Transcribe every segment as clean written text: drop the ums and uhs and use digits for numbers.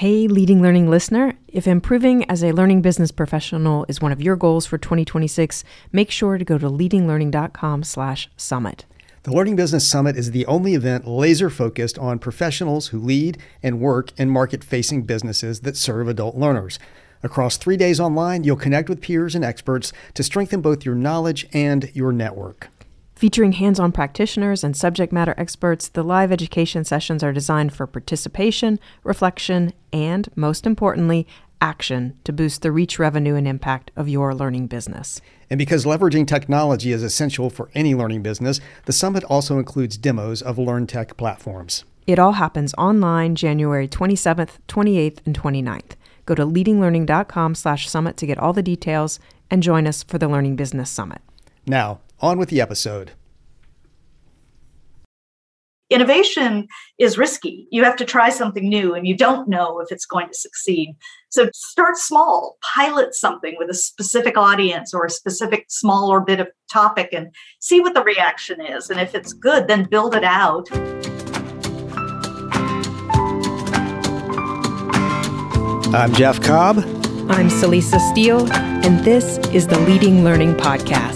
Hey, Leading Learning listener. If improving as a learning business professional is one of your goals for 2026, make sure to go to leadinglearning.com/summit. The Learning Business Summit is the only event laser-focused on professionals who lead and work in market-facing businesses that serve adult learners. Across 3 days online, you'll connect with peers and experts to strengthen both your knowledge and your network. Featuring hands-on practitioners and subject matter experts, the live education sessions are designed for participation, reflection, and, most importantly, action to boost the reach, revenue, and impact of your learning business. And because leveraging technology is essential for any learning business, the summit also includes demos of LearnTech platforms. It all happens online January 27th, 28th, and 29th. Go to leadinglearning.com/summit to get all the details and join us for the Learning Business Summit. Now, on with the episode. Innovation is risky. You have to try something new and you don't know if it's going to succeed. So start small, pilot something with a specific audience or a specific smaller bit of topic and see what the reaction is. And if it's good, then build it out. I'm Jeff Cobb. I'm Celisa Steele, and this is the Leading Learning Podcast.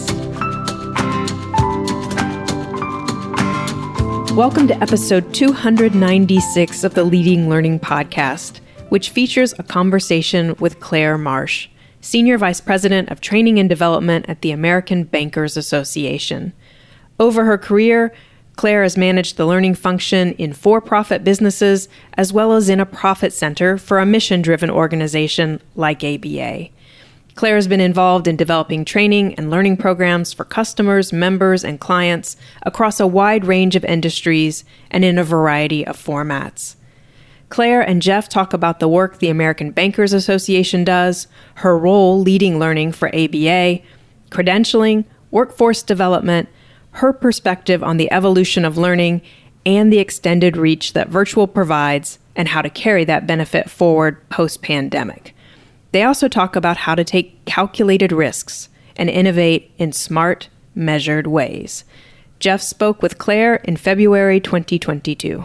Welcome to episode 296 of the Leading Learning Podcast, which features a conversation with Claire Marsh, Senior Vice President of Training and Development at the American Bankers Association. Over her career, Claire has managed the learning function in for-profit businesses as well as in a profit center for a mission-driven organization like ABA. Claire has been involved in developing training and learning programs for customers, members, and clients across a wide range of industries and in a variety of formats. Claire and Jeff talk about the work the American Bankers Association does, her role leading learning for ABA, credentialing, workforce development, her perspective on the evolution of learning, and the extended reach that virtual provides and how to carry that benefit forward post-pandemic. They also talk about how to take calculated risks and innovate in smart, measured ways. Jeff spoke with Claire in February 2022.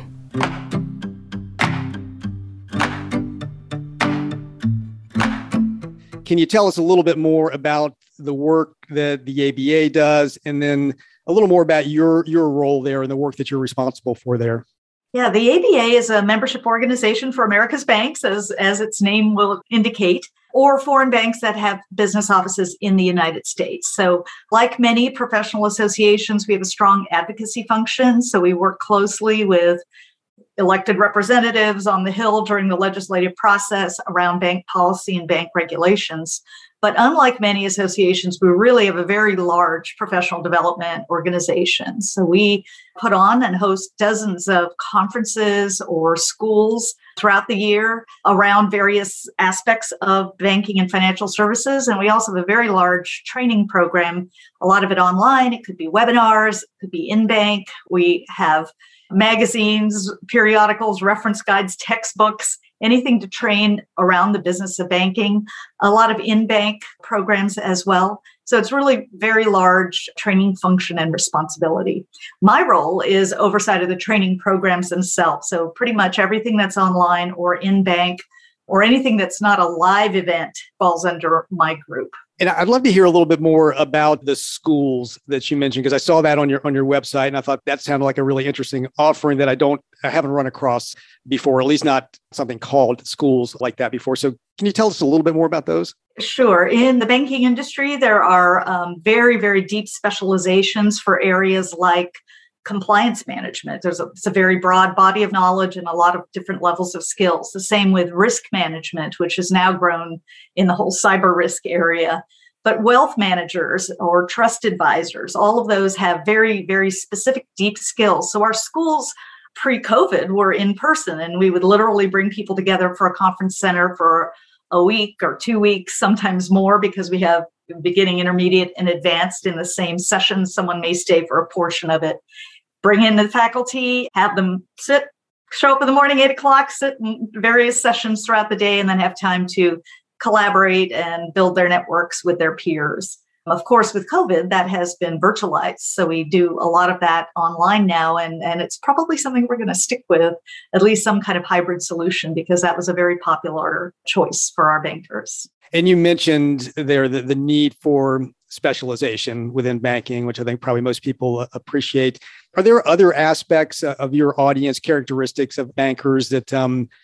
Can you tell us a little bit more about the work that the ABA does, and then a little more about your role there and the work that you're responsible for there? Yeah, the ABA is a membership organization for America's banks, as its name will indicate, or foreign banks that have business offices in the United States. So like many professional associations, we have a strong advocacy function. So we work closely with elected representatives on the Hill during the legislative process around bank policy and bank regulations. But unlike many associations, we really have a very large professional development organization. So we put on and host dozens of conferences or schools throughout the year around various aspects of banking and financial services. And we also have a very large training program, a lot of it online. It could be webinars, it could be in-bank. We have magazines, periodicals, reference guides, textbooks, anything to train around the business of banking, a lot of in-bank programs as well. So it's really very large training function and responsibility. My role is oversight of the training programs themselves. So pretty much everything that's online or in-bank or anything that's not a live event falls under my group. And I'd love to hear a little bit more about the schools that you mentioned, because I saw that on your website, and I thought that sounded like a really interesting offering that I haven't run across before, at least not something called schools like that before. So can you tell us a little bit more about those? Sure. In the banking industry, there are very, very deep specializations for areas like compliance management. It's a very broad body of knowledge and a lot of different levels of skills. The same with risk management, which has now grown in the whole cyber risk area. But wealth managers or trust advisors, all of those have very, very specific, deep skills. So our schools pre-COVID were in person, and we would literally bring people together for a conference center for a week or 2 weeks, sometimes more, because we have beginning, intermediate, and advanced in the same session. Someone may stay for a portion of it. Bring in the faculty, have them show up in the morning, 8 o'clock, sit in various sessions throughout the day, and then have time to collaborate and build their networks with their peers. Of course, with COVID, that has been virtualized. So we do a lot of that online now, and it's probably something we're going to stick with, at least some kind of hybrid solution, because that was a very popular choice for our bankers. And you mentioned there the need for specialization within banking, which I think probably most people appreciate. Are there other aspects of your audience, characteristics of bankers that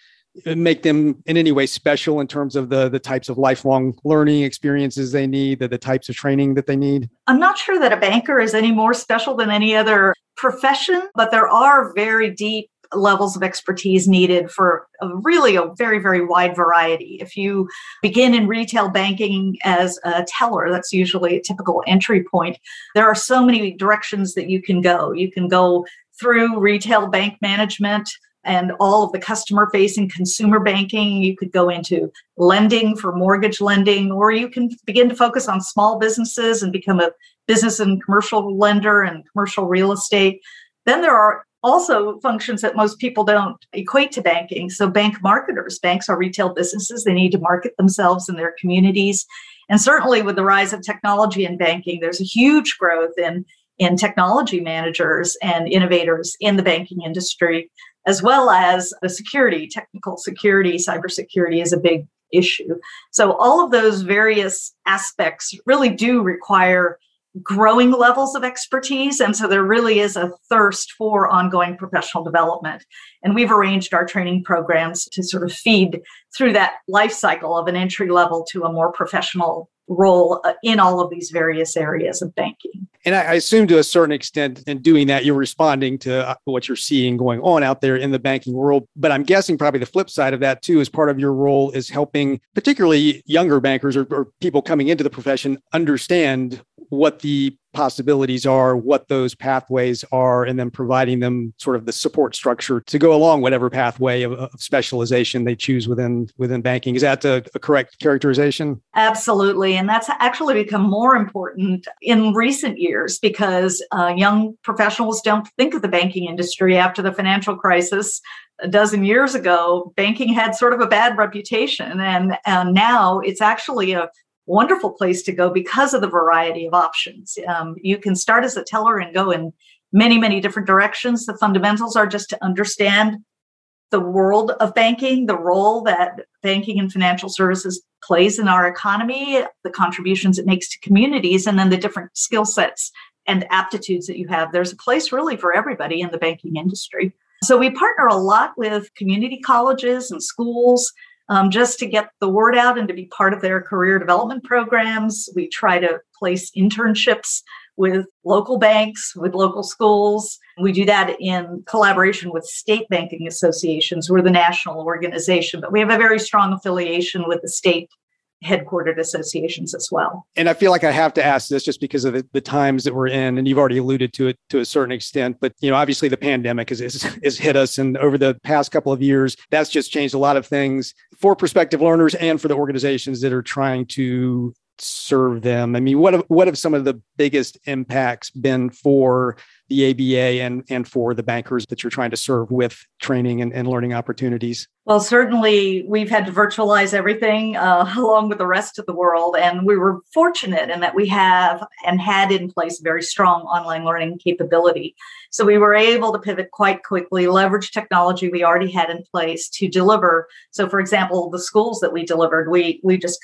make them in any way special in terms of the types of lifelong learning experiences they need, the types of training that they need? I'm not sure that a banker is any more special than any other profession, but there are very deep levels of expertise needed for a very, very wide variety. If you begin in retail banking as a teller, that's usually a typical entry point. There are so many directions that you can go. You can go through retail bank management and all of the customer-facing consumer banking. You could go into lending for mortgage lending, or you can begin to focus on small businesses and become a business and commercial lender and commercial real estate. Then there are also functions that most people don't equate to banking. So bank marketers. Banks are retail businesses. They need to market themselves in their communities. And certainly with the rise of technology in banking, there's a huge growth in technology managers and innovators in the banking industry, as well as the security, technical security, cybersecurity is a big issue. So all of those various aspects really do require growing levels of expertise. And so there really is a thirst for ongoing professional development. And we've arranged our training programs to sort of feed through that life cycle of an entry level to a more professional role in all of these various areas of banking. And I assume to a certain extent in doing that, you're responding to what you're seeing going on out there in the banking world. But I'm guessing probably the flip side of that too, as part of your role is helping particularly younger bankers or people coming into the profession understand what the possibilities are, what those pathways are, and then providing them sort of the support structure to go along whatever pathway of specialization they choose within banking. Is that a correct characterization? Absolutely. And that's actually become more important in recent years because young professionals don't think of the banking industry after the financial crisis. A dozen years ago, banking had sort of a bad reputation, and now it's actually a wonderful place to go because of the variety of options. You can start as a teller and go in many, many different directions. The fundamentals are just to understand the world of banking, the role that banking and financial services plays in our economy, the contributions it makes to communities, and then the different skill sets and aptitudes that you have. There's a place really for everybody in the banking industry. So we partner a lot with community colleges and schools just to get the word out and to be part of their career development programs. We try to place internships with local banks, with local schools. We do that in collaboration with state banking associations. We're the national organization, but we have a very strong affiliation with the state headquartered associations as well. And I feel like I have to ask this just because of the times that we're in, and you've already alluded to it to a certain extent, but obviously the pandemic has hit us, and over the past couple of years, that's just changed a lot of things for prospective learners and for the organizations that are trying to serve them. I mean, what have some of the biggest impacts been for the ABA and for the bankers that you're trying to serve with training and learning opportunities? Well, certainly we've had to virtualize everything along with the rest of the world. And we were fortunate in that we have and had in place a very strong online learning capability. So we were able to pivot quite quickly, leverage technology we already had in place to deliver. So for example, the schools that we delivered, we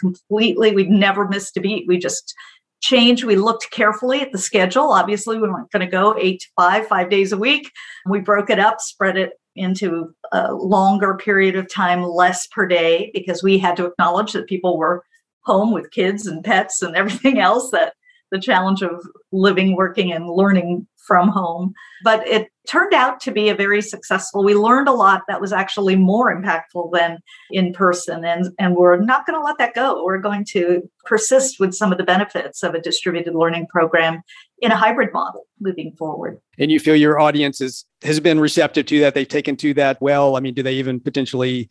never missed a beat. We just changed. We looked carefully at the schedule. Obviously, we weren't going to go 8 to 5 days a week. We broke it up, spread it into a longer period of time, less per day, because we had to acknowledge that people were home with kids and pets and everything else, that the challenge of living, working, and learning from home. But it turned out to be a very successful. We learned a lot that was actually more impactful than in person. And we're not going to let that go. We're going to persist with some of the benefits of a distributed learning program in a hybrid model moving forward. And you feel your audience has been receptive to that? They've taken to that well? I mean, do they even potentially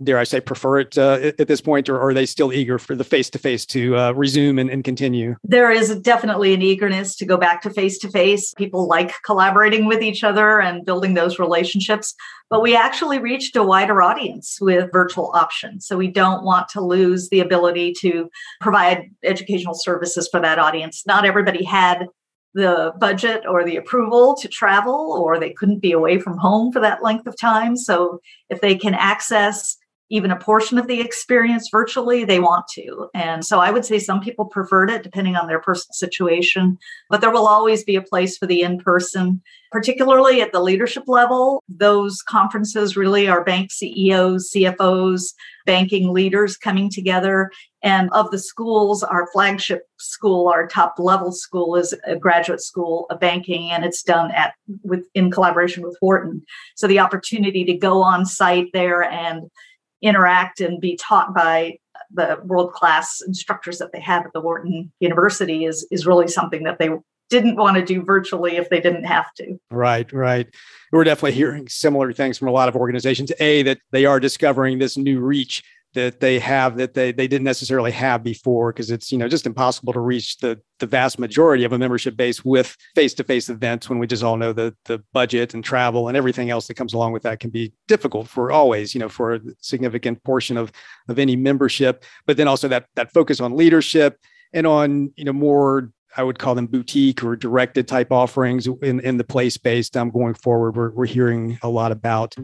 dare I say, prefer it at this point, or are they still eager for the face-to-face to resume and continue? There is definitely an eagerness to go back to face-to-face. People like collaborating with each other and building those relationships, but we actually reached a wider audience with virtual options. So we don't want to lose the ability to provide educational services for that audience. Not everybody had the budget or the approval to travel, or they couldn't be away from home for that length of time. So if they can access even a portion of the experience virtually, they want to. And so I would say some people preferred it depending on their personal situation, but there will always be a place for the in-person, particularly at the leadership level. Those conferences really are bank CEOs, CFOs, banking leaders coming together. And of the schools, our flagship school, our top level school is a graduate school of banking, and it's done in collaboration with Wharton. So the opportunity to go on site there and interact and be taught by the world-class instructors that they have at the Wharton University is really something that they didn't want to do virtually if they didn't have to. Right. We're definitely hearing similar things from a lot of organizations. That they are discovering this new reach that they have that they didn't necessarily have before, because it's just impossible to reach the vast majority of a membership base with face-to-face events, when we just all know the budget and travel and everything else that comes along with that can be difficult for a significant portion of any membership. But then also that focus on leadership and on more, I would call them boutique or directed type offerings in the place-based going forward, we're hearing a lot about.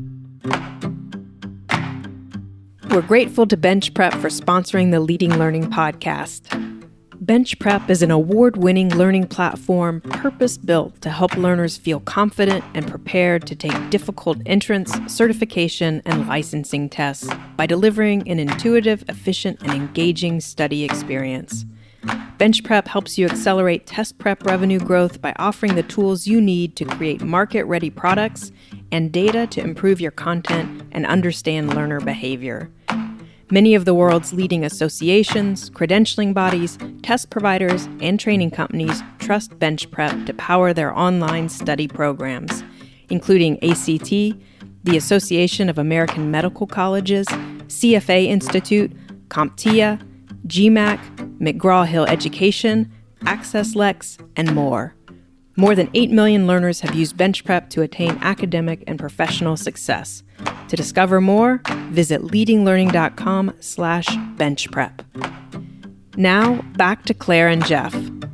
We're grateful to Bench Prep for sponsoring the Leading Learning podcast. Bench Prep is an award-winning learning platform purpose-built to help learners feel confident and prepared to take difficult entrance, certification, and licensing tests by delivering an intuitive, efficient, and engaging study experience. Bench Prep helps you accelerate test prep revenue growth by offering the tools you need to create market-ready products and data to improve your content and understand learner behavior. Many of the world's leading associations, credentialing bodies, test providers, and training companies trust Bench Prep to power their online study programs, including ACT, the Association of American Medical Colleges, CFA Institute, CompTIA, GMAC, McGraw-Hill Education, AccessLex, and more. More than 8 million learners have used Bench Prep to attain academic and professional success. To discover more, visit leadinglearning.com/benchprep. Now, back to Claire and Jeff.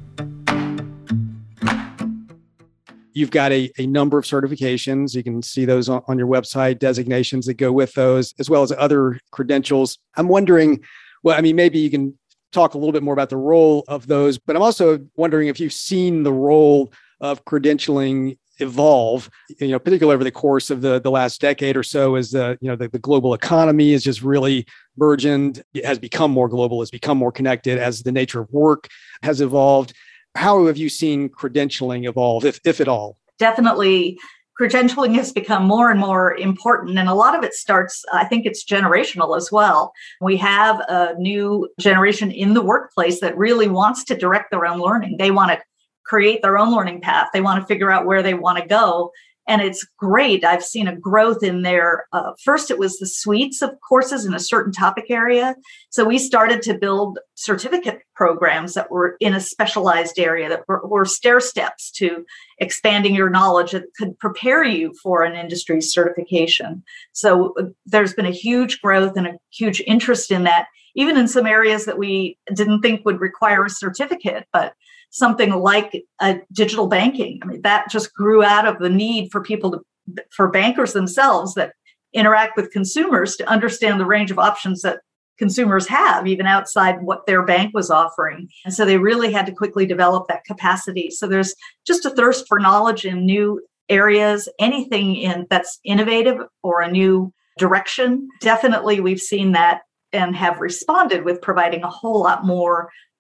You've got a number of certifications. You can see those on your website, designations that go with those, as well as other credentials. I'm wondering, maybe you can talk a little bit more about the role of those, but I'm also wondering if you've seen the role of credentialing evolve, particularly over the course of the last decade or so, as the global economy is just really burgeoned, it has become more global, has become more connected, as the nature of work has evolved. How have you seen credentialing evolve, if at all? Definitely. Credentialing has become more and more important, and a lot of it starts, I think it's generational as well. We have a new generation in the workplace that really wants to direct their own learning. They want to create their own learning path. They want to figure out where they want to go. And it's great. I've seen a growth in their, first it was the suites of courses in a certain topic area. So we started to build certificate programs that were in a specialized area that were stair steps to expanding your knowledge that could prepare you for an industry certification. So there's been a huge growth and a huge interest in that, even in some areas that we didn't think would require a certificate, but something like digital banking. That just grew out of the need for for bankers themselves that interact with consumers to understand the range of options that consumers have, even outside what their bank was offering. And so they really had to quickly develop that capacity. So there's just a thirst for knowledge in new areas, anything that's innovative or a new direction. Definitely, we've seen that and have responded with providing a whole lot more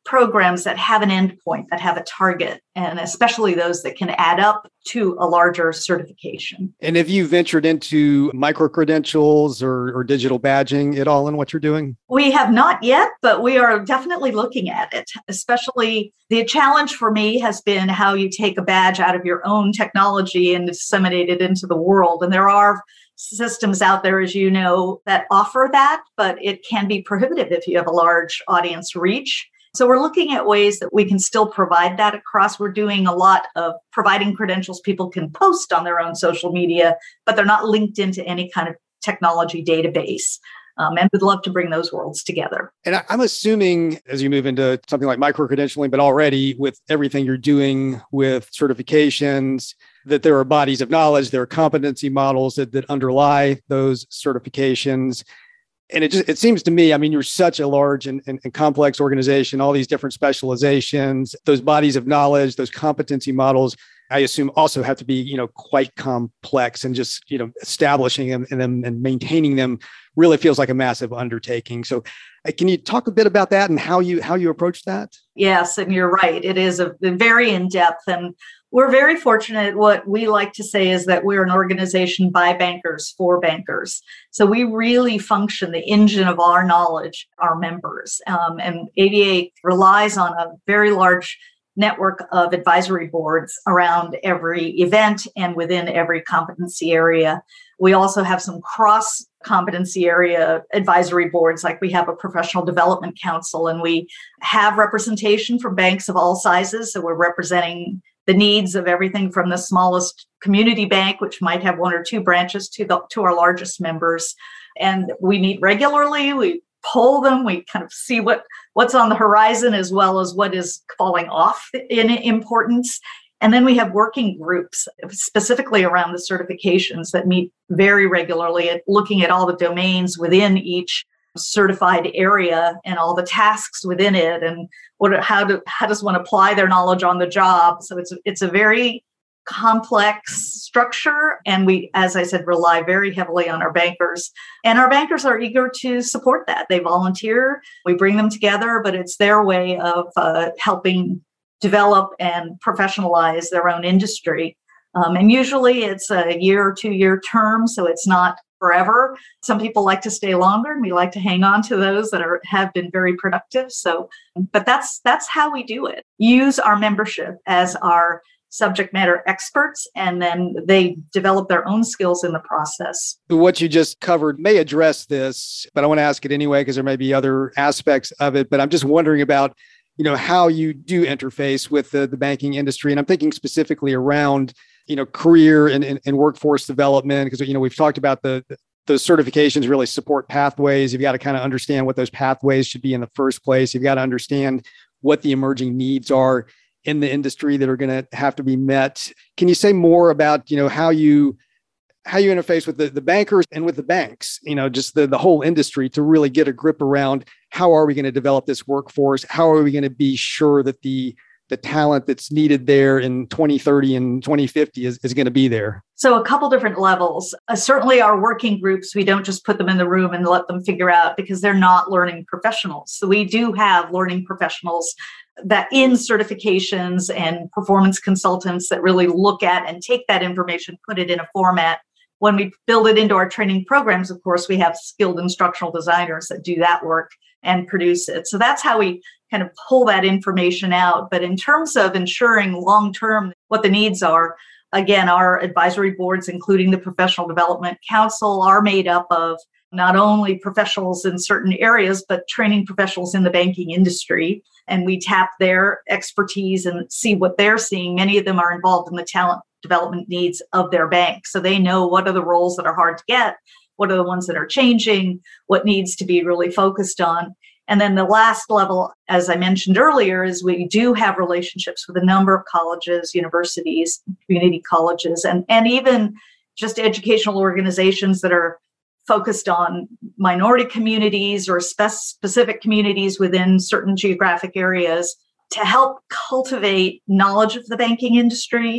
programs that have an endpoint, that have a target, and especially those that can add up to a larger certification. And have you ventured into micro-credentials or digital badging at all in what you're doing? We have not yet, but we are definitely looking at it. Especially the challenge for me has been how you take a badge out of your own technology and disseminate it into the world. And there are systems out there, as you know, that offer that, but it can be prohibitive if you have a large audience reach. So we're looking at ways that we can still provide that across. We're doing a lot of providing credentials people can post on their own social media, but they're not linked into any kind of technology database. And we'd love to bring those worlds together. And I'm assuming as you move into something like micro-credentialing, but already with everything you're doing with certifications, that there are bodies of knowledge, there are competency models that underlie those certifications. And it seems to me, I mean, you're such a large and complex organization, all these different specializations, those bodies of knowledge, those competency models, I assume also have to be, quite complex, and just, establishing them and maintaining them really feels like a massive undertaking. So can you talk a bit about that and how you approach that? Yes, and you're right. It is a very in-depth, and we're very fortunate. What we like to say is that we're an organization by bankers for bankers. So we really function the engine of our knowledge, our members. And ABA relies on a very large network of advisory boards around every event and within every competency area. We also have some cross competency area advisory boards, like we have a professional development council, and we have representation from banks of all sizes. So we're representing the needs of everything from the smallest community bank, which might have one or two branches, to our largest members. And we meet regularly. We poll them. We kind of see what's on the horizon as well as what is falling off in importance. And then we have working groups specifically around the certifications that meet very regularly at looking at all the domains within each certified area and all the tasks within it, and how does one apply their knowledge on the job. So it's a very complex structure, and we, as I said, rely very heavily on our bankers, and our bankers are eager to support that. They volunteer, we bring them together, but it's their way of helping develop and professionalize their own industry. And usually it's a year or 2 year term, so it's not forever. Some people like to stay longer, and we like to hang on to those that have been very productive. So, but that's how we do it. Use our membership as our subject matter experts, and then they develop their own skills in the process. What you just covered may address this, but I want to ask it anyway, because there may be other aspects of it. But I'm just wondering about, how you do interface with the banking industry. And I'm thinking specifically around, career and workforce development, because, we've talked about those certifications really support pathways. You've got to kind of understand what those pathways should be in the first place. You've got to understand what the emerging needs are in the industry that are going to have to be met. Can you say more about, how you interface with the bankers and with the banks, just the whole industry, to really get a grip around how are we going to develop this workforce? How are we going to be sure that the talent that's needed there in 2030 and 2050 is going to be there? So a couple different levels. Certainly our working groups, we don't just put them in the room and let them figure out, because they're not learning professionals. So we do have learning professionals that in certifications and performance consultants that really look at and take that information, put it in a format. When we build it into our training programs, of course, we have skilled instructional designers that do that work and produce it. So that's how we kind of pull that information out. But in terms of ensuring long-term what the needs are, again, our advisory boards, including the Professional Development Council, are made up of not only professionals in certain areas, but training professionals in the banking industry. And we tap their expertise and see what they're seeing. Many of them are involved in the talent development needs of their bank. So they know what are the roles that are hard to get, what are the ones that are changing, what needs to be really focused on. And then the last level, as I mentioned earlier, is we do have relationships with a number of colleges, universities, community colleges, and even just educational organizations that are focused on minority communities or specific communities within certain geographic areas to help cultivate knowledge of the banking industry,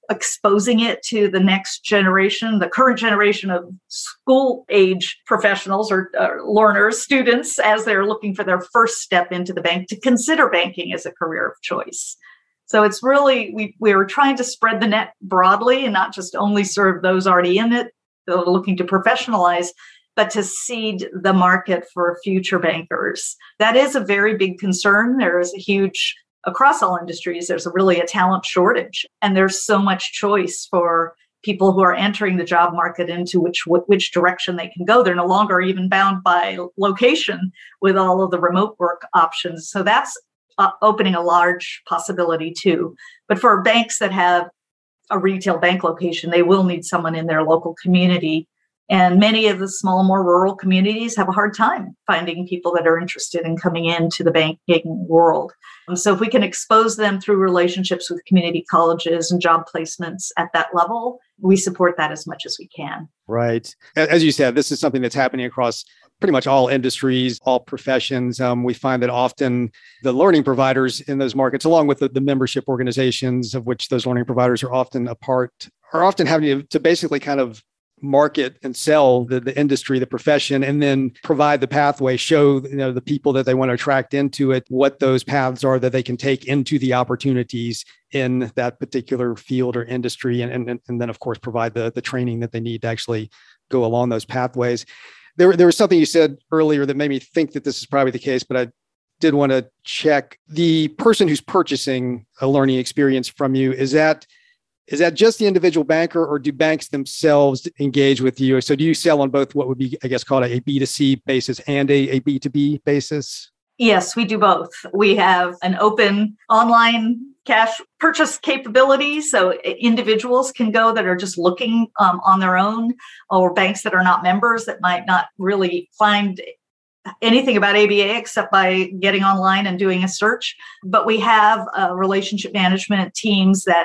exposing it to the next generation, the current generation of school age professionals or learners, students, as they're looking for their first step into the bank, to consider banking as a career of choice. So it's really, we are trying to spread the net broadly and not just only serve those already in it, that are looking to professionalize, but to seed the market for future bankers. That is a very big concern. There is a huge, across all industries, there's really a talent shortage, and there's so much choice for people who are entering the job market into which direction they can go. They're no longer even bound by location with all of the remote work options. So that's opening a large possibility too. But for banks that have a retail bank location, they will need someone in their local community. And many of the small, more rural communities have a hard time finding people that are interested in coming into the banking world. And so if we can expose them through relationships with community colleges and job placements at that level, we support that as much as we can. Right. As you said, this is something that's happening across pretty much all industries, all professions. We find that often the learning providers in those markets, along with the membership organizations of which those learning providers are often a part, are often having to basically kind of market and sell the industry, the profession, and then provide the pathway, show the people that they want to attract into it, what those paths are that they can take into the opportunities in that particular field or industry, and then of course provide the training that they need to actually go along those pathways. There was something you said earlier that made me think that this is probably the case, but I did want to check. The person who's purchasing a learning experience from you, is that just the individual banker, or do banks themselves engage with you? So do you sell on both what would be, I guess, called a B2C basis and a B2B basis? Yes, we do both. We have an open online cash purchase capability. So individuals can go that are just looking on their own, or banks that are not members that might not really find anything about ABA except by getting online and doing a search. But we have relationship management teams that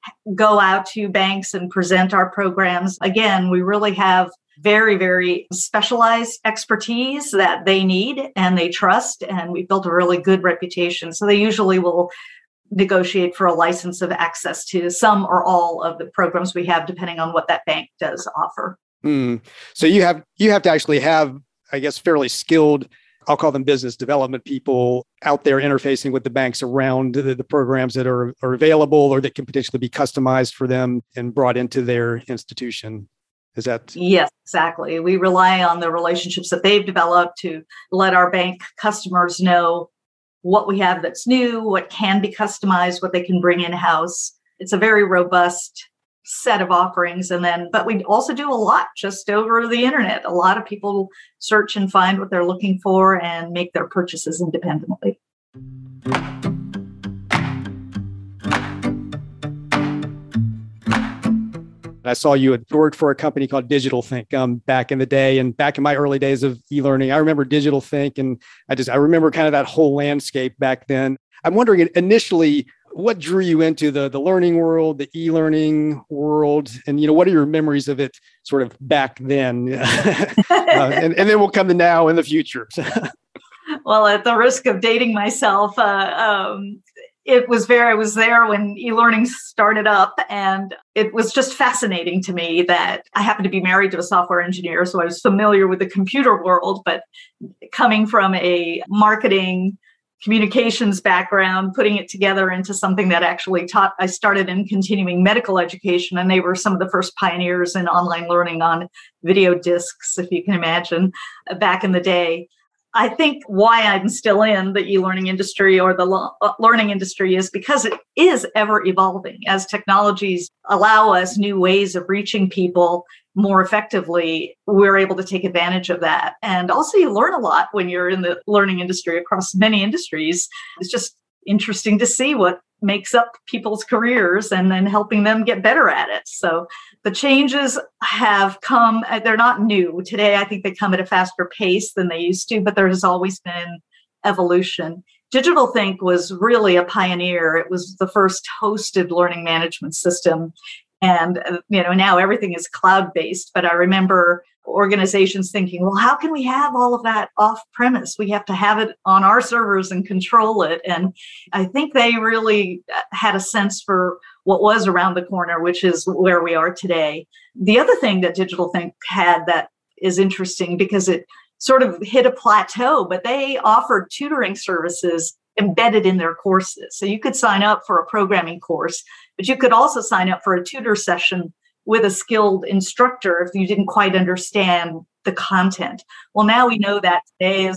go out to banks and present our programs. Again, we really have very, very specialized expertise that they need and they trust, and we've built a really good reputation. So they usually will negotiate for a license of access to some or all of the programs we have, depending on what that bank does offer. So you have to actually have, I guess, fairly skilled, I'll call them business development people out there interfacing with the banks around the programs that are available or that can potentially be customized for them and brought into their institution. Is that? Yes, exactly. We rely on the relationships that they've developed to let our bank customers know what we have that's new, what can be customized, what they can bring in-house. It's a very robust set of offerings. But we also do a lot just over the internet. A lot of people search and find what they're looking for and make their purchases independently. I saw you had worked for a company called Digital Think back in the day, and back in my early days of e-learning. I remember Digital Think, and I remember kind of that whole landscape back then. I'm wondering initially, what drew you into the learning world, the e-learning world, and what are your memories of it sort of back then? And then we'll come to now in the future. Well, at the risk of dating myself, I was there when e-learning started up, and it was just fascinating to me that I happened to be married to a software engineer, so I was familiar with the computer world, but coming from a marketing communications background, putting it together into something that actually I started in continuing medical education, and they were some of the first pioneers in online learning on video discs, if you can imagine, back in the day. I think why I'm still in the e-learning industry or the learning industry is because it is ever evolving. As technologies allow us new ways of reaching people more effectively, we're able to take advantage of that. And also you learn a lot when you're in the learning industry across many industries. It's just interesting to see what makes up people's careers and then helping them get better at it. So the changes have come, they're not new. Today, I think they come at a faster pace than they used to, but there has always been evolution. Digital Think was really a pioneer. It was the first hosted learning management system. And now everything is cloud-based, but I remember organizations thinking, well, how can we have all of that off-premise? We have to have it on our servers and control it. And I think they really had a sense for what was around the corner, which is where we are today. The other thing that Digital Think had that is interesting because it sort of hit a plateau, but they offered tutoring services embedded in their courses. So you could sign up for a programming course, but you could also sign up for a tutor session with a skilled instructor if you didn't quite understand the content. Well, now we know that today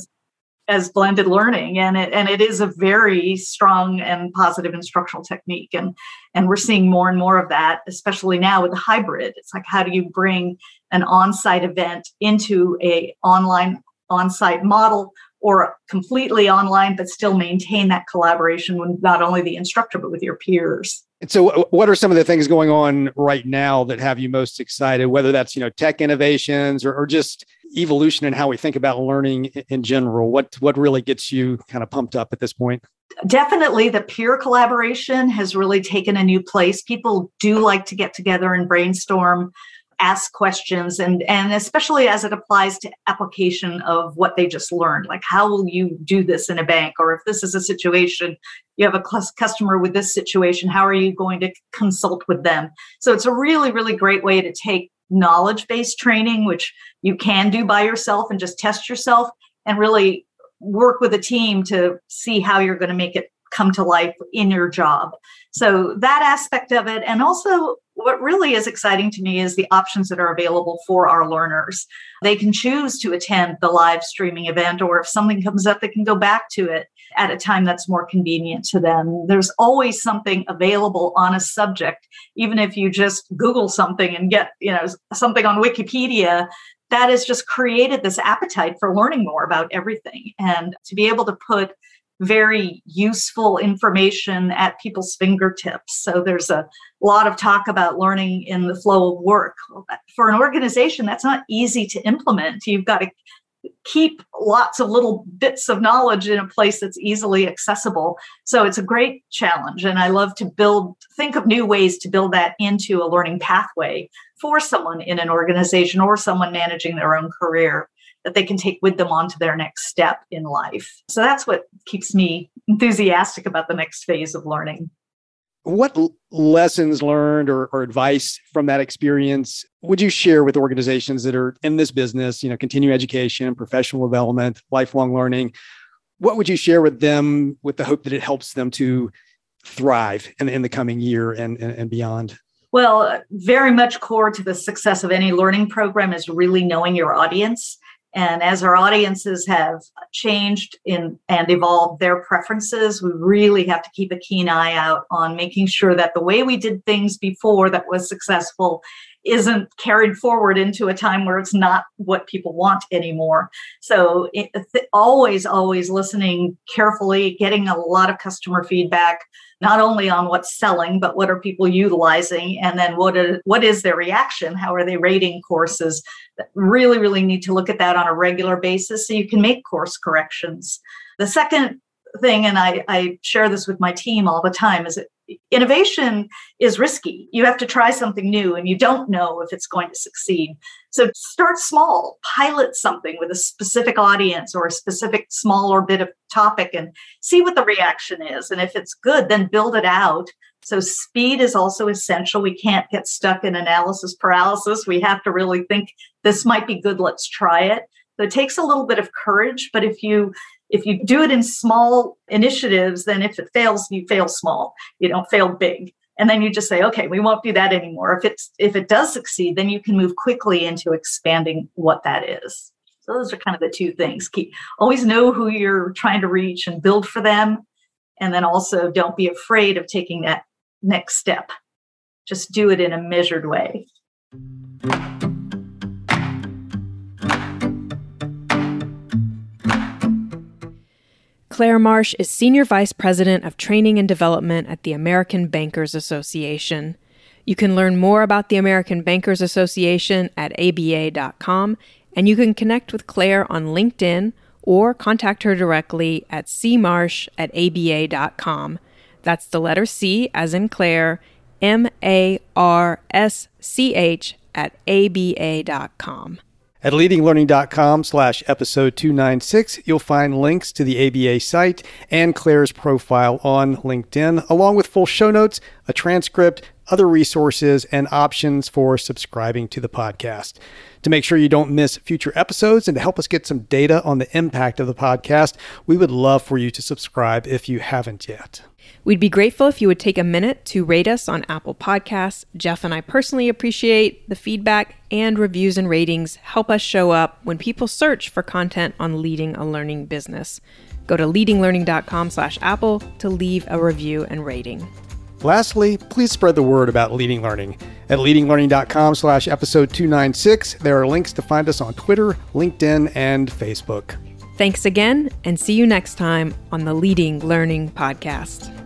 as blended learning, and it is a very strong and positive instructional technique. And we're seeing more and more of that, especially now with the hybrid. It's like, how do you bring an on-site event into a online on-site model, or completely online, but still maintain that collaboration with not only the instructor, but with your peers. And so what are some of the things going on right now that have you most excited, whether that's, tech innovations or just evolution in how we think about learning in general? What really gets you kind of pumped up at this point? Definitely the peer collaboration has really taken a new place. People do like to get together and brainstorm, ask questions, and especially as it applies to application of what they just learned. Like, how will you do this in a bank? Or if this is a situation, you have a customer with this situation, how are you going to consult with them? So it's a really, really great way to take knowledge-based training, which you can do by yourself and just test yourself, and really work with a team to see how you're going to make it come to life in your job. So that aspect of it. And also what really is exciting to me is the options that are available for our learners. They can choose to attend the live streaming event, or if something comes up, they can go back to it at a time that's more convenient to them. There's always something available on a subject. Even if you just Google something and get, something on Wikipedia, that has just created this appetite for learning more about everything. And to be able to put very useful information at people's fingertips. So there's a lot of talk about learning in the flow of work. For an organization, that's not easy to implement. You've got to keep lots of little bits of knowledge in a place that's easily accessible. So it's a great challenge. And I love to think of new ways to build that into a learning pathway for someone in an organization or someone managing their own career, that they can take with them onto their next step in life. So that's what keeps me enthusiastic about the next phase of learning. What lessons learned or advice from that experience would you share with organizations that are in this business, continuing education, professional development, lifelong learning? What would you share with them with the hope that it helps them to thrive in the coming year and beyond? Well, very much core to the success of any learning program is really knowing your audience. And as our audiences have changed and evolved their preferences, we really have to keep a keen eye out on making sure that the way we did things before that was successful isn't carried forward into a time where it's not what people want anymore. So always listening carefully, getting a lot of customer feedback, not only on what's selling, but what are people utilizing? And then what is their reaction? How are they rating courses? Really, really need to look at that on a regular basis so you can make course corrections. The second thing, and I share this with my team all the time, is that innovation is risky. You have to try something new and you don't know if it's going to succeed. So start small, pilot something with a specific audience or a specific smaller bit of topic and see what the reaction is. And if it's good, then build it out. So speed is also essential. We can't get stuck in analysis paralysis. We have to really think this might be good. Let's try it. So it takes a little bit of courage, but if you do it in small initiatives, then if it fails, you fail small. You don't fail big. And then you just say, okay, we won't do that anymore. If it does succeed, then you can move quickly into expanding what that is. So those are kind of the two things. Always know who you're trying to reach and build for them. And then also don't be afraid of taking that next step. Just do it in a measured way. Claire Marsh is Senior Vice President of Training and Development at the American Bankers Association. You can learn more about the American Bankers Association at aba.com, and you can connect with Claire on LinkedIn or contact her directly at cmarsh@aba.com. That's the letter C as in Claire, MARSCH @aba.com. At leadinglearning.com/episode 296, you'll find links to the ABA site and Claire's profile on LinkedIn, along with full show notes, a transcript, other resources, and options for subscribing to the podcast. To make sure you don't miss future episodes and to help us get some data on the impact of the podcast, we would love for you to subscribe if you haven't yet. We'd be grateful if you would take a minute to rate us on Apple Podcasts. Jeff and I personally appreciate the feedback, and reviews and ratings help us show up when people search for content on leading a learning business. Go to leadinglearning.com/Apple to leave a review and rating. Lastly, please spread the word about Leading Learning. At leadinglearning.com/episode 296, there are links to find us on Twitter, LinkedIn, and Facebook. Thanks again, and see you next time on the Leading Learning Podcast.